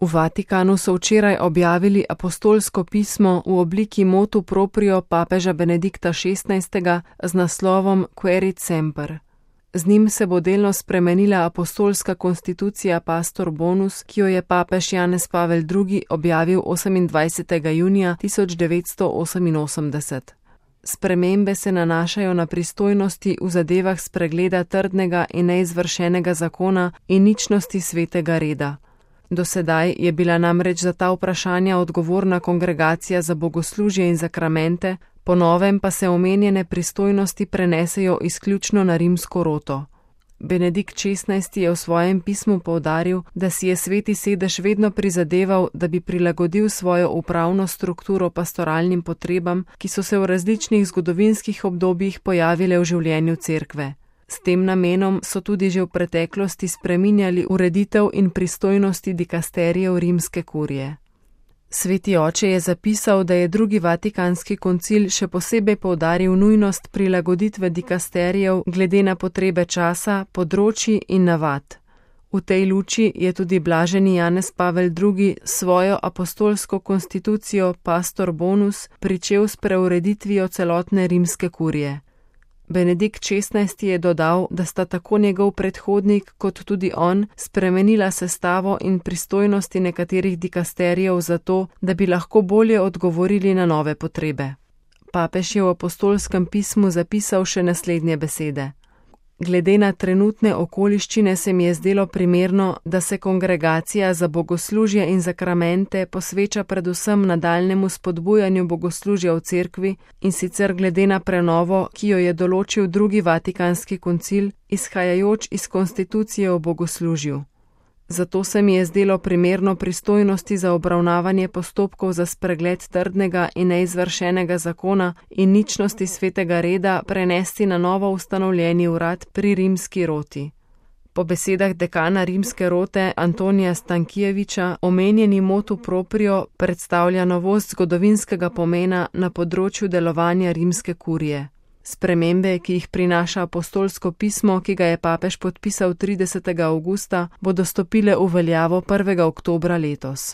V Vatikanu so včeraj objavili apostolsko pismo v obliki motu proprio papeža Benedikta XVI. Z naslovom Querit semper. Z njim se bo delno spremenila apostolska konstitucija Pastor bonus, ki jo je papež Janez Pavel II. Objavil 28. junija 1988. Spremembe se nanašajo na pristojnosti v zadevah spregleda trdnega in neizvršenega zakona in ničnosti svetega reda. Do sedaj je bila namreč za ta vprašanja odgovorna Kongregacija za bogoslužje in zakramente, po novem pa se omenjene pristojnosti prenesejo izključno na rimsko roto. Benedikt XVI. Je v svojem pismu poudaril, da si je sveti sedež vedno prizadeval, da bi prilagodil svojo upravno strukturo pastoralnim potrebam, ki so se v različnih zgodovinskih obdobjih pojavile v življenju cerkve. S tem namenom so tudi že v preteklosti spreminjali ureditev in pristojnosti dikasterijev rimske kurije. Sveti oče je zapisal, da je drugi Vatikanski koncil še posebej poudaril nujnost prilagoditve dikasterijev glede na potrebe časa, področij in navad. V tej luči je tudi blaženi Janez Pavel II. Svojo apostolsko konstitucijo Pastor bonus pričel s preureditvijo celotne rimske kurije. Benedikt XVI. Je dodal, da sta tako njegov predhodnik kot tudi on spremenila sestavo in pristojnosti nekaterih dikasterijev zato, da bi lahko bolje odgovorili na nove potrebe. Papež je v apostolskem pismu zapisal še naslednje besede. Glede na trenutne okoliščine se mi je zdelo primerno, da se Kongregacija za bogoslužje in zakramente posveča predvsem nadaljnjemu spodbujanju bogoslužja v cerkvi in sicer glede na prenovo, ki jo je določil drugi Vatikanski koncil, izhajajoč iz konstitucije o bogoslužju. Zato se mi je zdelo primerno pristojnosti za obravnavanje postopkov za spregled trdnega in neizvršenega zakona in ničnosti svetega reda prenesti na novo ustanovljeni urad pri rimski roti. Po besedah dekana rimske rote Antonija Stankijeviča omenjeni motu proprio predstavlja novost zgodovinskega pomena na področju delovanja rimske kurije. Spremembe, ki jih prinaša apostolsko pismo, ki ga je papež podpisal 30. avgusta, bodo stopile v veljavo 1. oktobra letos.